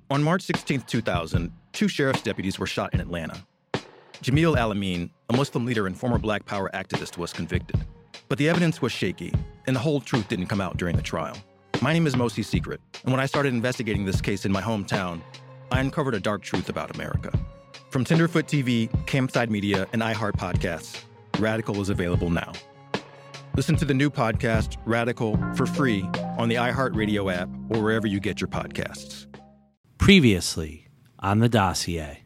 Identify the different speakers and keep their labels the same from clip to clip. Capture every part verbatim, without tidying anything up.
Speaker 1: On March sixteenth, two thousand, two sheriff's deputies were shot in Atlanta. Jamil Al-Amin, a Muslim leader and former Black Power activist, was convicted. But the evidence was shaky, and the whole truth didn't come out during the trial. My name is Mosi Secret, and when I started investigating this case in my hometown, I uncovered a dark truth about America. From Tenderfoot T V, Campside Media, and iHeart Podcasts, Radical is available now. Listen to the new podcast, Radical, for free on the iHeartRadio app or wherever you get your podcasts.
Speaker 2: Previously on the dossier.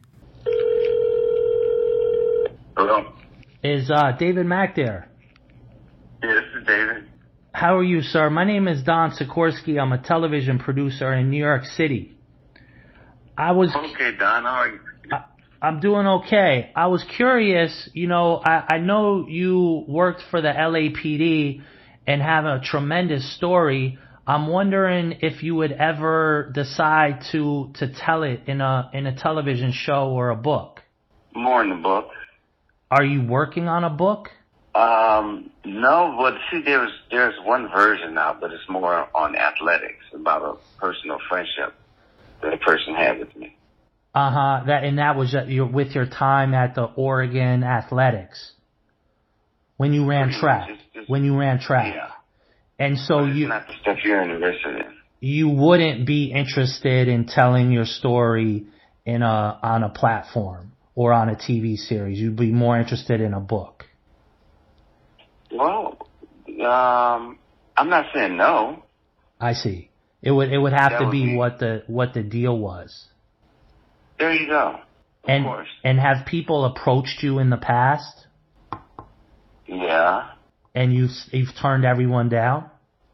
Speaker 3: Hello?
Speaker 4: Is uh, David Mack there?
Speaker 3: Yeah, this is David.
Speaker 4: How are you, sir? My name is Don Sikorsky. I'm a television producer in New York City. I was...
Speaker 3: Okay, Don, how are you?
Speaker 4: I, I'm doing okay. I was curious, you know, I, I know you worked for the L A P D and have a tremendous story. I'm wondering if you would ever decide to to tell it in a in a television show or a book.
Speaker 3: More in the book.
Speaker 4: Are you working on a book?
Speaker 3: Um, no, but see, there's there's one version now, but it's more on athletics, about a personal friendship that a person had with me.
Speaker 4: Uh-huh. That and that was your, with your time at the Oregon Athletics when you ran track.
Speaker 3: Just, just,
Speaker 4: when you ran track.
Speaker 3: Yeah.
Speaker 4: And so
Speaker 3: but it's
Speaker 4: you
Speaker 3: not the stuff you're interested in.
Speaker 4: You wouldn't be interested in telling your story in a on a platform or on a T V series. You'd be more interested in a book.
Speaker 3: Well, um, I'm not saying no.
Speaker 4: I see. It would it would have
Speaker 3: That
Speaker 4: to
Speaker 3: would
Speaker 4: be
Speaker 3: be-
Speaker 4: what the what the deal was.
Speaker 3: There you go. Of
Speaker 4: And
Speaker 3: course.
Speaker 4: and have people approached you in the past
Speaker 3: Yeah.
Speaker 4: and you've you've turned everyone down?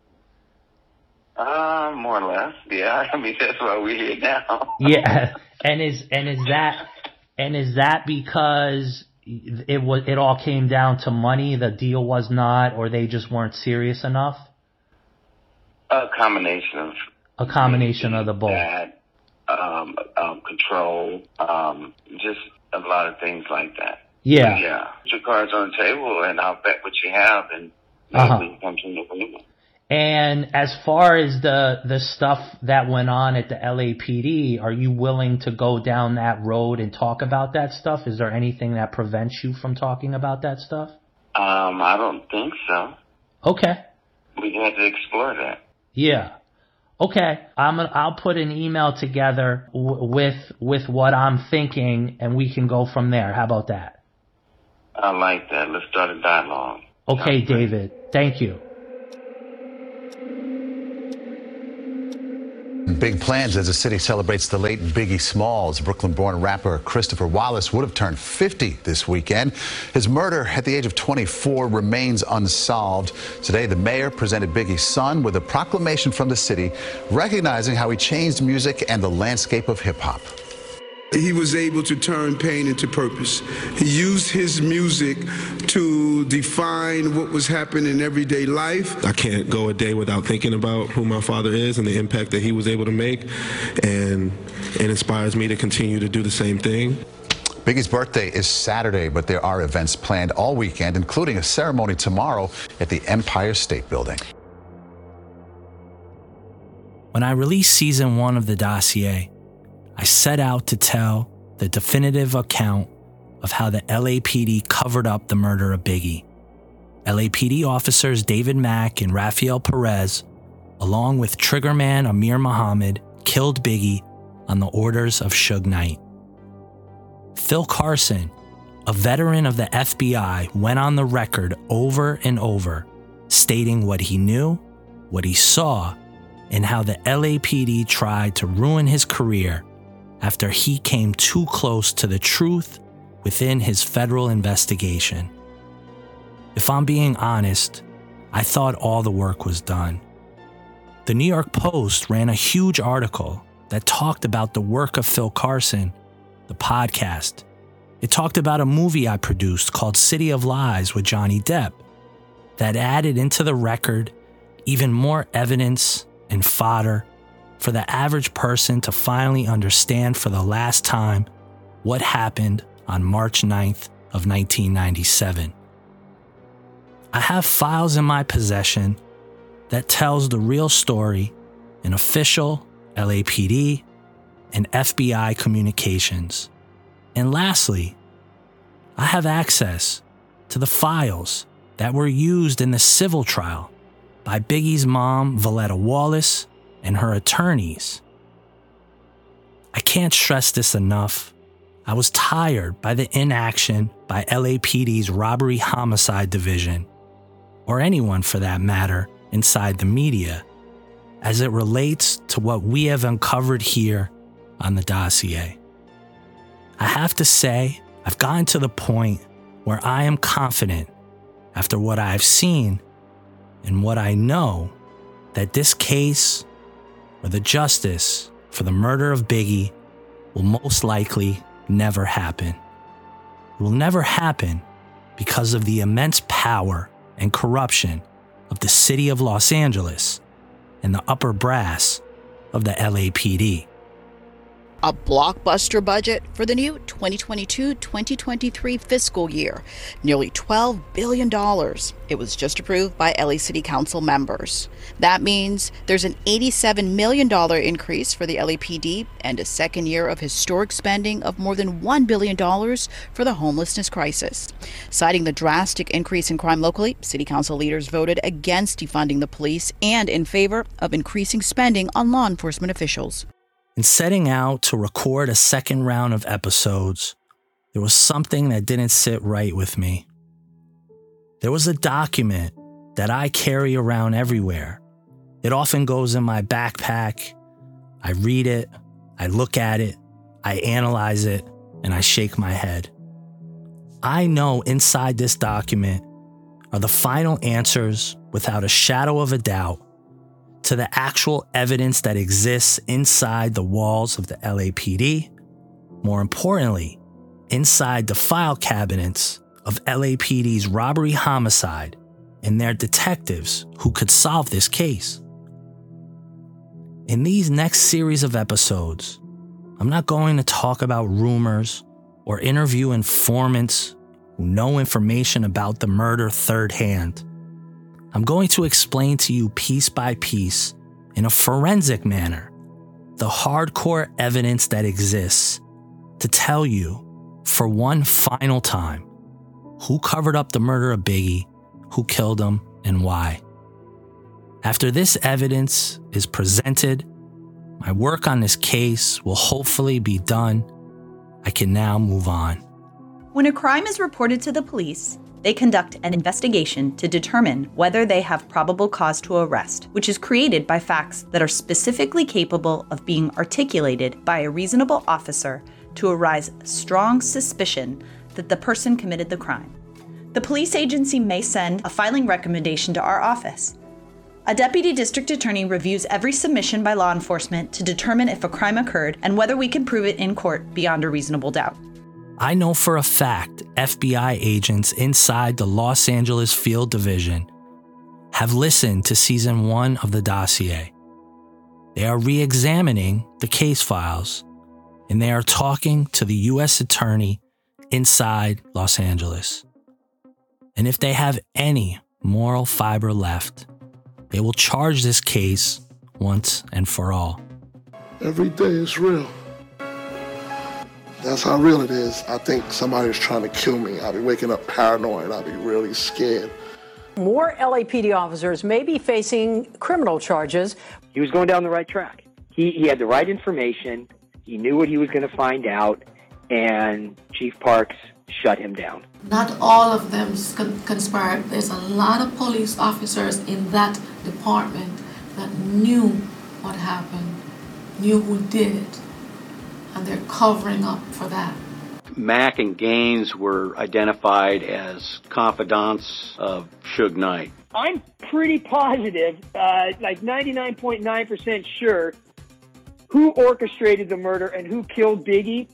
Speaker 3: Uh, more or less. Yeah. I mean, that's why we're here now.
Speaker 4: Yeah. And is and is that and is that because it was it all came down to money, the deal was not, or they just weren't serious enough?
Speaker 3: A combination of
Speaker 4: A combination of the both.
Speaker 3: that, um, um, control, um, just a lot of things like that.
Speaker 4: Yeah.
Speaker 3: Yeah. Put your cards on the table, and I'll bet what you have, and maybe
Speaker 4: Uh-huh.
Speaker 3: we can come to an agreement.
Speaker 4: And as far as the the stuff that went on at the L A P D, are you willing to go down that road and talk about that stuff? Is there anything that prevents you from talking about that stuff?
Speaker 3: Um, I don't think so.
Speaker 4: Okay.
Speaker 3: We have to explore that.
Speaker 4: Yeah. Okay. I'm gonna, I'll put an email together w- with with what I'm thinking, and we can go from there. How about that?
Speaker 3: I like that. Let's start a dialogue.
Speaker 4: Okay, David. Thank you.
Speaker 5: Big plans as the city celebrates the late Biggie Smalls. Brooklyn-born rapper Christopher Wallace would have turned fifty this weekend. His murder at the age of twenty-four remains unsolved. Today, the mayor presented Biggie's son with a proclamation from the city recognizing how he changed music and the landscape of hip-hop.
Speaker 6: He was able to turn pain into purpose. He used his music to define what was happening in everyday life.
Speaker 7: I can't go a day without thinking about who my father is and the impact that he was able to make, and it inspires me to continue to do the same thing.
Speaker 5: Biggie's birthday is Saturday, but there are events planned all weekend, including a ceremony tomorrow at the Empire State Building.
Speaker 2: When I released season one of the dossier, I set out to tell the definitive account of how the L A P D covered up the murder of Biggie. L A P D officers David Mack and Rafael Perez, along with triggerman Amir Muhammad, killed Biggie on the orders of Suge Knight. Phil Carson, a veteran of the F B I, went on the record over and over, stating what he knew, what he saw, and how the L A P D tried to ruin his career after he came too close to the truth within his federal investigation. If I'm being honest, I thought all the work was done. The New York Post ran a huge article that talked about the work of Phil Carson, the podcast. It talked about a movie I produced called City of Lies with Johnny Depp that added into the record even more evidence and fodder for the average person to finally understand for the last time what happened on March ninth of nineteen ninety-seven. I have files in my possession that tells the real story in official L A P D, and F B I communications. And lastly, I have access to the files that were used in the civil trial by Biggie's mom, Voletta Wallace, and her attorneys. I can't stress this enough. I was tired by the inaction by L A P D's Robbery Homicide Division, or anyone for that matter, inside the media, as it relates to what we have uncovered here on the dossier. I have to say, I've gotten to the point where I am confident, after what I've seen and what I know, that this case, or the justice for the murder of Biggie, will most likely never happen. It will never happen because of the immense power and corruption of the city of Los Angeles and the upper brass of the L A P D.
Speaker 8: A blockbuster budget for the new twenty twenty-two twenty twenty-three fiscal year, nearly twelve billion dollars. It was just approved by L A City Council members. That means there's an eighty-seven million dollars increase for the L A P D and a second year of historic spending of more than one billion dollars for the homelessness crisis. Citing the drastic increase in crime locally, City Council leaders voted against defunding the police and in favor of increasing spending on law enforcement officials.
Speaker 2: In setting out to record a second round of episodes, there was something that didn't sit right with me. There was a document that I carry around everywhere. It often goes in my backpack. I read it, I look at it, I analyze it, and I shake my head. I know inside this document are the final answers, without a shadow of a doubt, to the actual evidence that exists inside the walls of the L A P D, more importantly, inside the file cabinets of L A P D's robbery homicide and their detectives who could solve this case. In these next series of episodes, I'm not going to talk about rumors or interview informants who know information about the murder third hand. I'm going to explain to you piece by piece, in a forensic manner, the hardcore evidence that exists to tell you, for one final time, who covered up the murder of Biggie, who killed him, and why. After this evidence is presented, my work on this case will hopefully be done. I can now move on.
Speaker 9: When a crime is reported to the police, they conduct an investigation to determine whether they have probable cause to arrest, which is created by facts that are specifically capable of being articulated by a reasonable officer to arouse strong suspicion that the person committed the crime. The police agency may send a filing recommendation to our office. A deputy district attorney reviews every submission by law enforcement to determine if a crime occurred and whether we can prove it in court beyond a reasonable doubt.
Speaker 2: I know for a fact F B I agents inside the Los Angeles Field Division have listened to season one of the dossier. They are re-examining the case files, and they are talking to the U S attorney inside Los Angeles. And if they have any moral fiber left, they will charge this case once and for all.
Speaker 10: Every day is real. That's how real it is. I think somebody's trying to kill me. I'll be waking up paranoid. I'll be really scared.
Speaker 11: More L A P D officers may be facing criminal charges.
Speaker 12: He was going down the right track. He, he had the right information. He knew what he was going to find out, and Chief Parks shut him down.
Speaker 13: Not all of them conspired. There's a lot of police officers in that department that knew what happened, knew who did it, and they're covering up for that.
Speaker 14: Mack and Gaines were identified as confidants of Suge Knight.
Speaker 15: I'm pretty positive, uh, like ninety-nine point nine percent sure, who orchestrated the murder and who killed Biggie.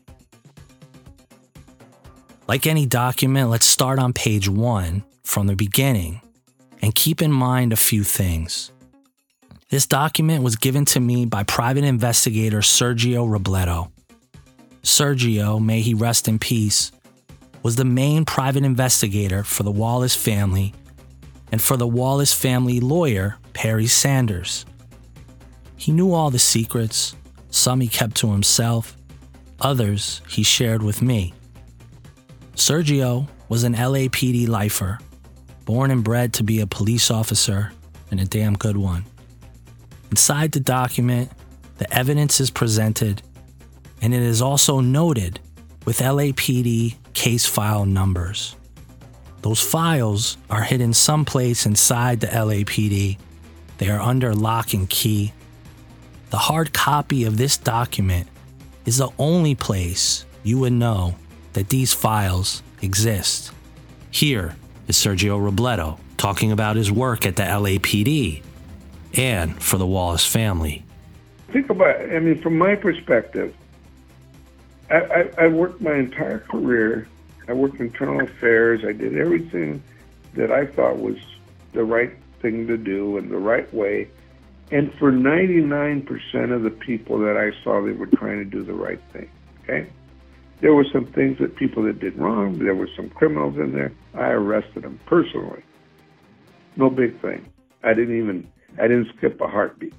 Speaker 2: Like any document, let's start on page one from the beginning and keep in mind a few things. This document was given to me by private investigator Sergio Robledo. Sergio, may he rest in peace, was the main private investigator for the Wallace family and for the Wallace family lawyer, Perry Sanders. He knew all the secrets, Some he kept to himself, others he shared with me. Sergio was an L A P D lifer, born and bred to be a police officer, and a damn good one. Inside the document, the evidence is presented, and it is also noted with L A P D case file numbers. Those files are hidden someplace inside the L A P D. They are under lock and key. The hard copy of this document is the only place you would know that these files exist. Here is Sergio Robledo talking about his work at the L A P D and for the Wallace family.
Speaker 16: Think about it. I mean, from my perspective, I, I, I worked my entire career. I worked internal affairs. I did everything that I thought was the right thing to do and the right way. And for ninety-nine percent of the people that I saw, they were trying to do the right thing, okay? There were some things that people that did wrong. There were some criminals in there. I arrested them personally. No big thing. I didn't even, I didn't skip a heartbeat.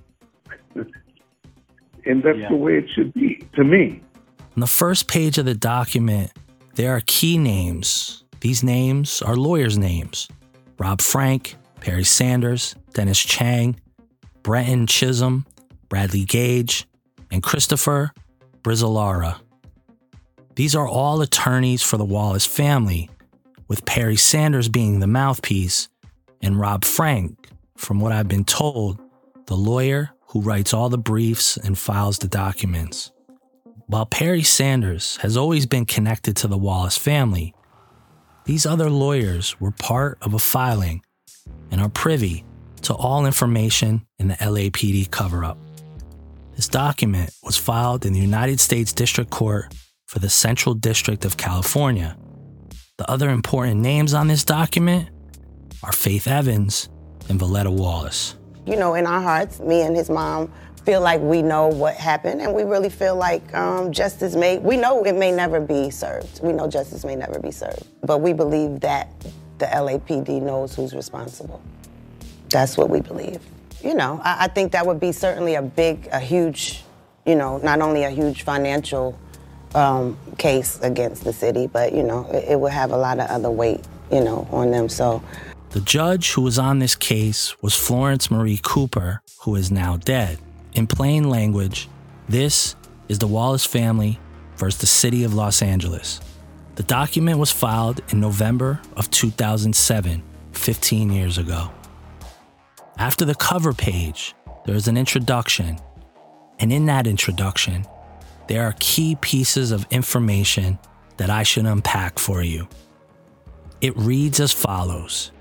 Speaker 16: And that's yeah. the way it should be, to me.
Speaker 2: On the first page of the document, there are key names. These names are lawyers' names. Rob Frank, Perry Sanders, Dennis Chang, Brenton Chisholm, Bradley Gage, and Christopher Brizzolara. These are all attorneys for the Wallace family, with Perry Sanders being the mouthpiece and Rob Frank, from what I've been told, the lawyer who writes all the briefs and files the documents. While Perry Sanders has always been connected to the Wallace family, these other lawyers were part of a filing and are privy to all information in the L A P D cover-up. This document was filed in the United States District Court for the Central District of California. The other important names on this document are Faith Evans and Valletta Wallace.
Speaker 17: You know, in our hearts, me and his mom feel like we know what happened, and we really feel like um, justice may, we know it may never be served. We know justice may never be served, but we believe that the L A P D knows who's responsible. That's what we believe. You know, I, I think that would be certainly a big, a huge, you know, not only a huge financial um, case against the city, but, you know, it, it would have a lot of other weight, you know, on them, so.
Speaker 2: The judge who was on this case was Florence Marie Cooper, who is now dead. In plain language, this is the Wallace family versus the city of Los Angeles. The document was filed in November of two thousand seven, fifteen years ago. After the cover page, there is an introduction, and in that introduction, there are key pieces of information that I should unpack for you. It reads as follows.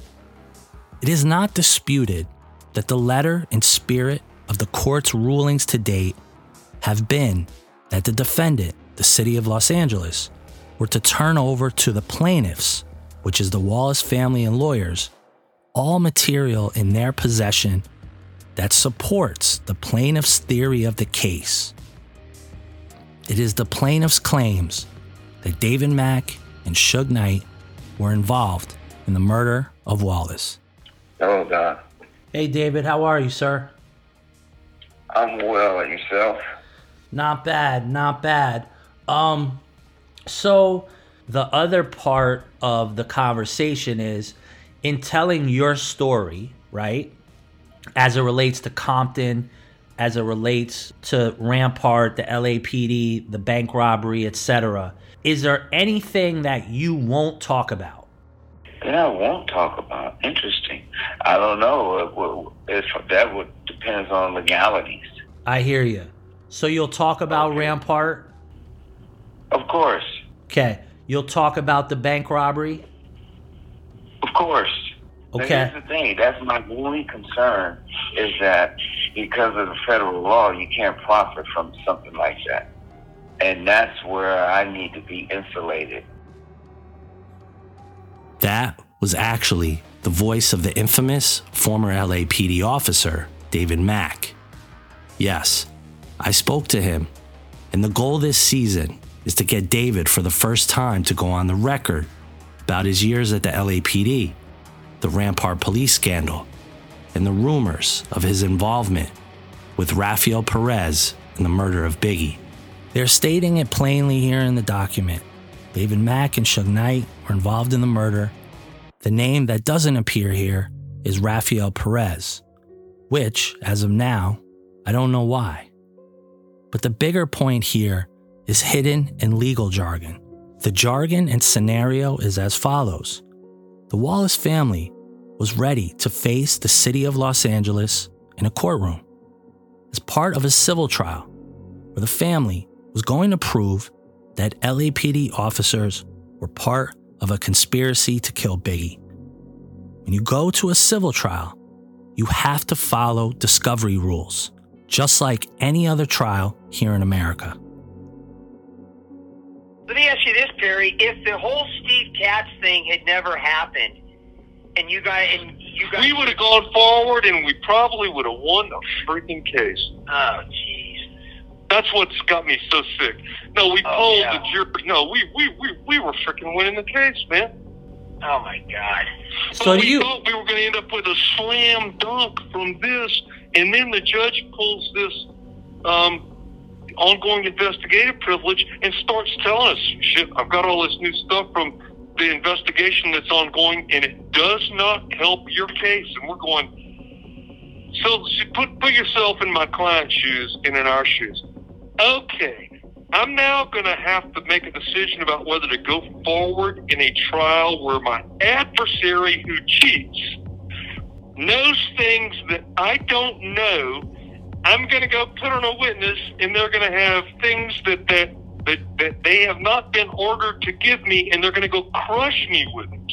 Speaker 2: It is not disputed that the letter and spirit of the court's rulings to date have been that the defendant, the city of Los Angeles, were to turn over to the plaintiffs, which is the Wallace family and lawyers, all material in their possession that supports the plaintiff's theory of the case. It is the plaintiff's claims that David Mack and Suge Knight were involved in the murder of Wallace.
Speaker 3: Hello, Don.
Speaker 4: Hey, David, how are you, sir?
Speaker 3: I'm well. And yourself?
Speaker 4: Not bad, not bad. Um, so the other part of the conversation is, in telling your story, right, as it relates to Compton, as it relates to Rampart, the L A P D, the bank robbery, et cetera, is there anything that you won't talk about?
Speaker 3: That I won't talk about. Interesting. I don't know. If that would depends on legalities.
Speaker 4: I hear you. So you'll talk about okay. Rampart?
Speaker 3: Of course.
Speaker 4: Okay. You'll talk about the bank robbery?
Speaker 3: Of course.
Speaker 4: Okay.
Speaker 3: But here's the thing. That's my only concern is that because of the federal law, you can't profit from something like that. And that's where I need to be insulated.
Speaker 2: That was actually the voice of the infamous former L A P D officer, David Mack. Yes, I spoke to him, and the goal this season is to get David for the first time to go on the record about his years at the L A P D, the Rampart police scandal, and the rumors of his involvement with Rafael Perez in the murder of Biggie. They're stating it plainly here in the document. David Mack and Suge Knight were involved in the murder. The name that doesn't appear here is Rafael Perez, which, as of now, I don't know why. But the bigger point here is hidden in legal jargon. The jargon and scenario is as follows. The Wallace family was ready to face the city of Los Angeles in a courtroom as part of a civil trial where the family was going to prove that L A P D officers were part of a conspiracy to kill Biggie. When you go to a civil trial, you have to follow discovery rules, just like any other trial here in America.
Speaker 18: Let me ask you this, Perry. If the whole Steve Katz thing had never happened, and you guys, and you guys,
Speaker 19: we would have gone forward, and we probably would have won the freaking case.
Speaker 18: Oh, jeez.
Speaker 19: That's what's got me so sick. No, we
Speaker 18: Oh,
Speaker 19: told
Speaker 18: yeah.
Speaker 19: the jury. No, we we we we were freaking winning the case, man.
Speaker 18: Oh my God.
Speaker 19: So
Speaker 18: So
Speaker 19: we
Speaker 18: do you?
Speaker 19: thought we were going to end up with a slam dunk from this, and then the judge pulls this um, ongoing investigative privilege and starts telling us, shit, I've got all this new stuff from the investigation that's ongoing, and it does not help your case. And we're going, so put, put yourself in my client's shoes and in our shoes. Okay, I'm now going to have to make a decision about whether to go forward in a trial where my adversary who cheats knows things that I don't know. I'm going to go put on a witness, and they're going to have things that, that that that they have not been ordered to give me, and they're going to go crush me with it.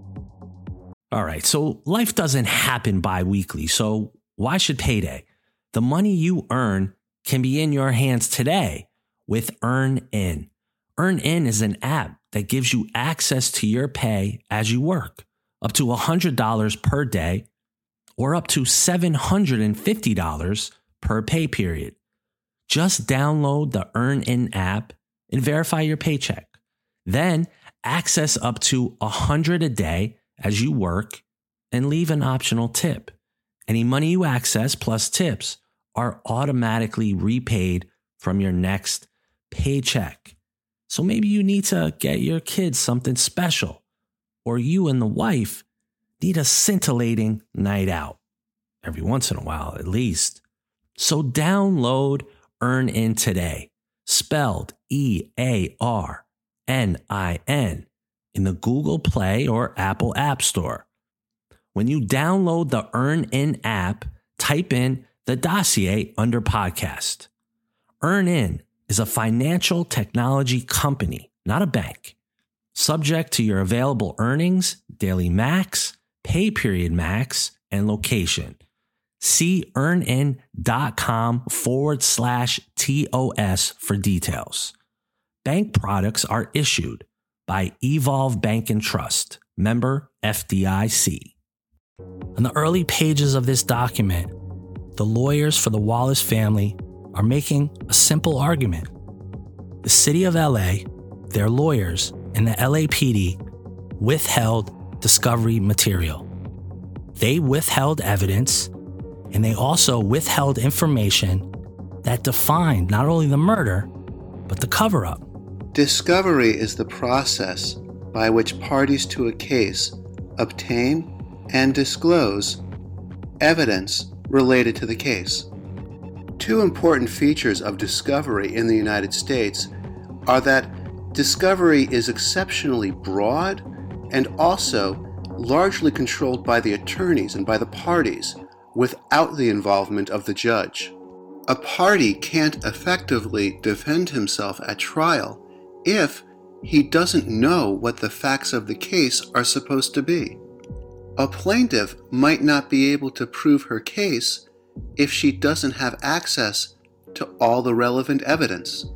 Speaker 2: All right, so life doesn't happen bi-weekly, so why should payday? The money you earn can be in your hands today with EarnIn. EarnIn is an app that gives you access to your pay as you work, up to one hundred dollars per day or up to seven hundred fifty dollars per pay period. Just download the EarnIn app and verify your paycheck. Then access up to one hundred dollars a day as you work and leave an optional tip. Any money you access plus tips are automatically repaid from your next paycheck. So maybe you need to get your kids something special, or you and the wife need a scintillating night out, every once in a while at least. So download EarnIn today, spelled E A R N I N, in the Google Play or Apple App Store. When you download the EarnIn app, type in the dossier under podcast. EarnIn is a financial technology company, not a bank. Subject to your available earnings, daily max, pay period max, and location. See earnin.com forward slash TOS for details. Bank products are issued by Evolve Bank and Trust, member F D I C. On the early pages of this document, the lawyers for the Wallace family are making a simple argument. The city of L A, their lawyers, and the L A P D withheld discovery material. They withheld evidence, and they also withheld information that defined not only the murder, but the cover-up.
Speaker 20: Discovery is the process by which parties to a case obtain and disclose evidence related to the case. Two important features of discovery in the United States are that discovery is exceptionally broad and also largely controlled by the attorneys and by the parties without the involvement of the judge. A party can't effectively defend himself at trial if he doesn't know what the facts of the case are supposed to be. A plaintiff might not be able to prove her case if she doesn't have access to all the relevant evidence.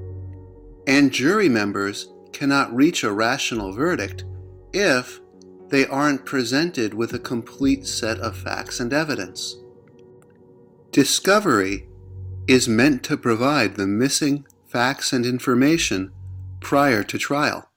Speaker 20: And jury members cannot reach a rational verdict if they aren't presented with a complete set of facts and evidence. Discovery is meant to provide the missing facts and information prior to trial.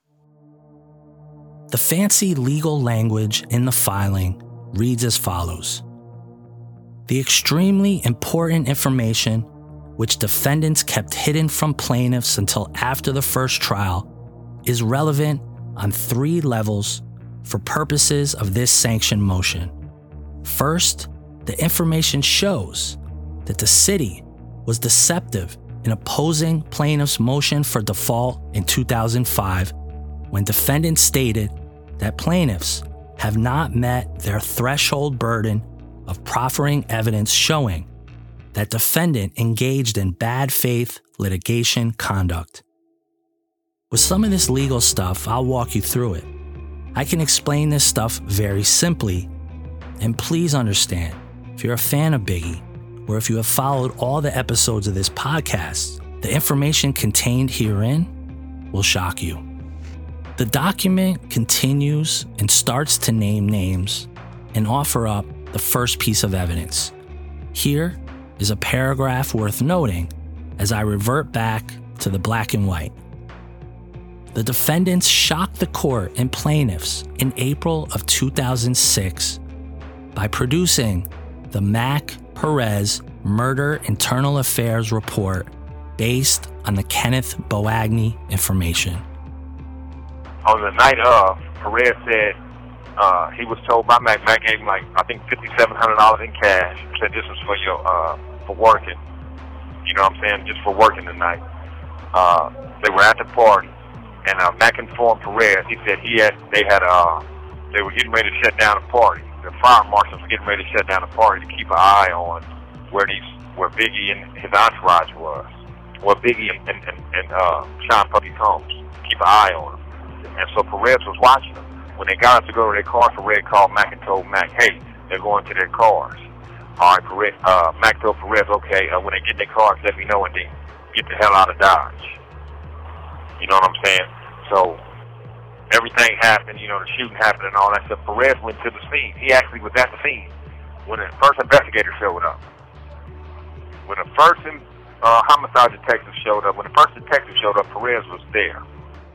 Speaker 2: The fancy legal language in the filing reads as follows. The extremely important information which defendants kept hidden from plaintiffs until after the first trial, is relevant on three levels for purposes of this sanction motion. First, the information shows that the city was deceptive in opposing plaintiffs' motion for default in two thousand five when defendants stated that plaintiffs have not met their threshold burden of proffering evidence showing that defendant engaged in bad faith litigation conduct. With some of this legal stuff, I'll walk you through it. I can explain this stuff very simply, and please understand, if you're a fan of Biggie, or if you have followed all the episodes of this podcast, the information contained herein will shock you. The document continues and starts to name names and offer up the first piece of evidence. Here is a paragraph worth noting as I revert back to the black and white. The defendants shocked the court and plaintiffs in April of two thousand six by producing the Mac Perez Murder Internal Affairs Report based on the Kenneth Boagny information.
Speaker 21: On the night of, Perez said uh, he was told by Mac, Mac gave him like, I think fifty-seven hundred dollars in cash. He said this was for your, uh, for working. You know what I'm saying? Just for working tonight. Uh, they were at the party, and uh, Mac informed Perez, he said he had, they had, uh, they were getting ready to shut down the party. The fire marshals were getting ready to shut down the party to keep an eye on where these, where Biggie and his entourage was. Where Biggie and, and, and, and uh, Sean Puffy Combs. Keep an eye on them. And so Perez was watching them. When they got up to go to their car, Perez called Mac and told Mac, hey, they're going to their cars. All right, Perez, uh, Mac told Perez, okay, uh, when they get in their cars, let me know and then get the hell out of Dodge. You know what I'm saying? So everything happened, you know, the shooting happened and all that stuff. Perez went to the scene. He actually was at the scene when the first investigator showed up. When the first uh, homicide detective showed up, when the first detective showed up, Perez was there.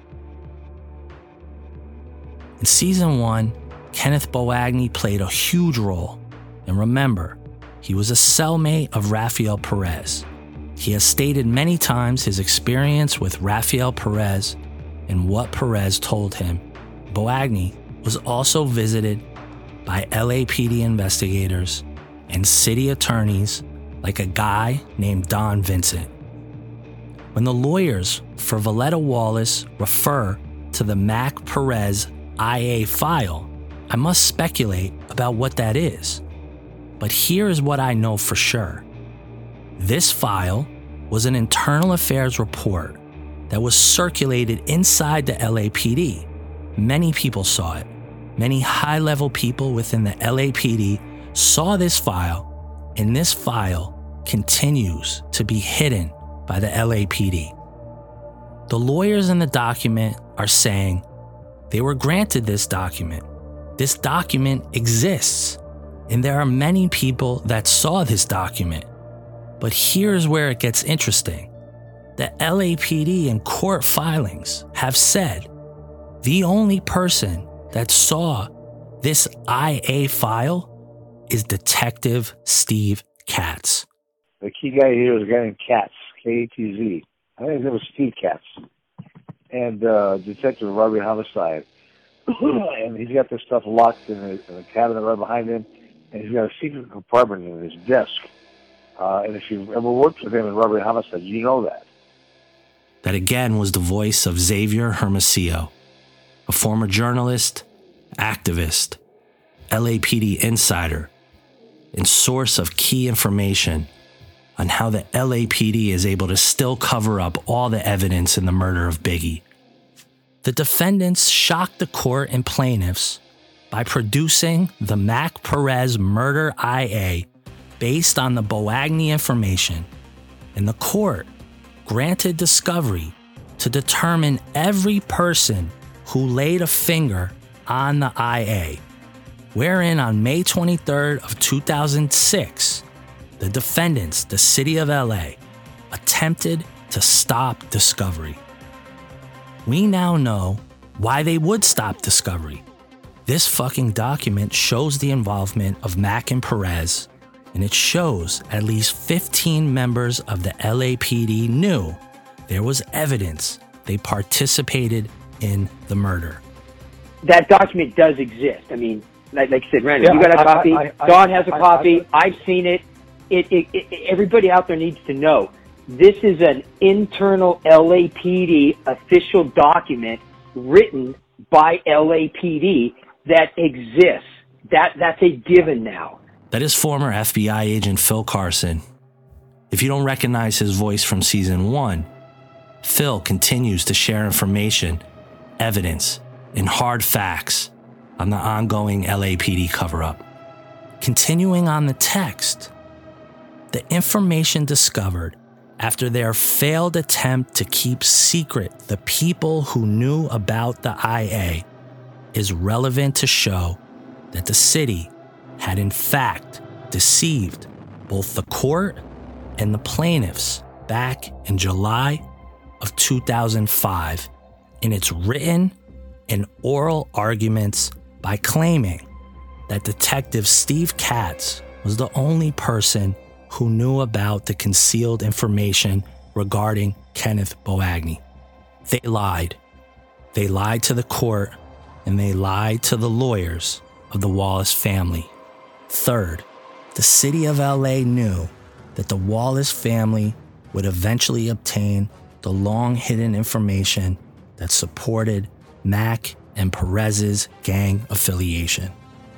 Speaker 2: In season one, Kenneth Boagny played a huge role. And remember, he was a cellmate of Rafael Perez. He has stated many times his experience with Rafael Perez and what Perez told him. Boagny was also visited by L A P D investigators and city attorneys like a guy named Don Vincent. When the lawyers for Valletta Wallace refer to the Mac Perez I A file, I must speculate about what that is. But here is what I know for sure. This file was an internal affairs report that was circulated inside the L A P D. Many people saw it. Many high-level people within the L A P D saw this file, and this file continues to be hidden by the L A P D. The lawyers in the document are saying they were granted this document. This document exists, and there are many people that saw this document. But here's where it gets interesting. The L A P D in court filings have said the only person that saw this I A file is Detective Steve Katz.
Speaker 22: The key guy here is a guy named Katz, K A T Z. I think his name was Steve Katz. And uh, Detective Robbery Homicide. And he's got this stuff locked in a, in a cabinet right behind him, and he's got a secret compartment in his desk. Uh, and if you've ever worked with him in Robbery Homicide, you know that.
Speaker 2: That again was the voice of Xavier Hermosillo, a former journalist, activist, L A P D insider, and source of key information on how the L A P D is able to still cover up all the evidence in the murder of Biggie. The defendants shocked the court and plaintiffs by producing the Mac Perez murder I A based on the Boagny information, and the court granted discovery to determine every person who laid a finger on the I A, wherein on May twenty-third of two thousand six, the defendants, the city of L A, attempted to stop discovery. We now know why they would stop discovery. This fucking document shows the involvement of Mac and Perez and it shows at least fifteen members of the L A P D knew there was evidence they participated in the murder.
Speaker 12: That document does exist. I mean, like, like I said, Randall,
Speaker 22: Yeah,
Speaker 12: you got a
Speaker 22: I-
Speaker 12: copy.
Speaker 22: I- I-
Speaker 12: Don has a
Speaker 22: I-
Speaker 12: copy.
Speaker 22: I-
Speaker 12: I've seen it. It, it, it. Everybody out there needs to know this is an internal L A P D official document written by L A P D that exists. That that's a given now.
Speaker 2: That is former F B I agent Phil Carson. If you don't recognize his voice from season one, Phil continues to share information, evidence, and hard facts on the ongoing L A P D cover-up. Continuing on the text, the information discovered after their failed attempt to keep secret the people who knew about the I A is relevant to show that the city had in fact deceived both the court and the plaintiffs back in July of two thousand five in its written and oral arguments by claiming that Detective Steve Katz was the only person who knew about the concealed information regarding Kenneth Beauagny. They lied. They lied to the court, and they lied to the lawyers of the Wallace family. Third, the city of L A knew that the Wallace family would eventually obtain the long-hidden information that supported Mac and Perez's gang affiliation.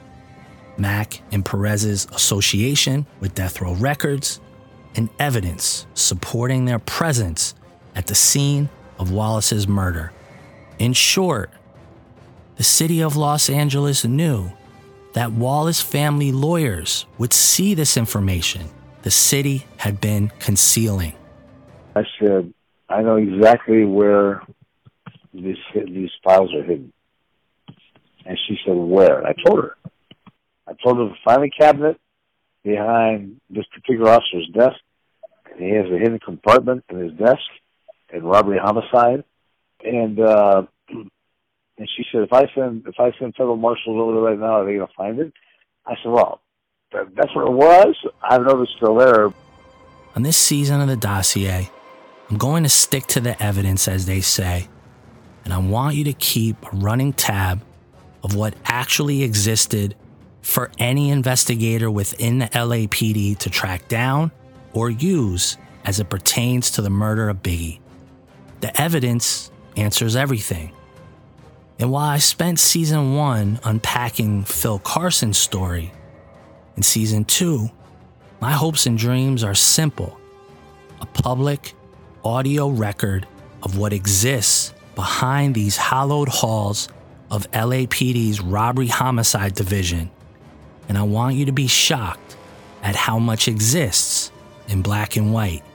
Speaker 2: Mac and Perez's association with Death Row Records, and evidence supporting their presence at the scene of Wallace's murder. In short, the city of Los Angeles knew that Wallace family lawyers would see this information the city had been concealing.
Speaker 22: I said, I know exactly where these these files are hidden. And she said, where? I told her. I told her to find a cabinet behind this particular officer's desk. And he has a hidden compartment in his desk in robbery homicide. And uh, and she said, if I send if I send federal marshals over there right now, are they going to find it? I said, well, that, that's where it was. I don't know if it's still there.
Speaker 2: On this season of the dossier, I'm going to stick to the evidence, as they say, and I want you to keep a running tab of what actually existed for any investigator within the L A P D to track down or use as it pertains to the murder of Biggie. The evidence answers everything. And while I spent season one unpacking Phil Carson's story, in season two, my hopes and dreams are simple: a public audio record of what exists behind these hallowed halls of L A P D's robbery homicide division. And I want you to be shocked at how much exists in black and white.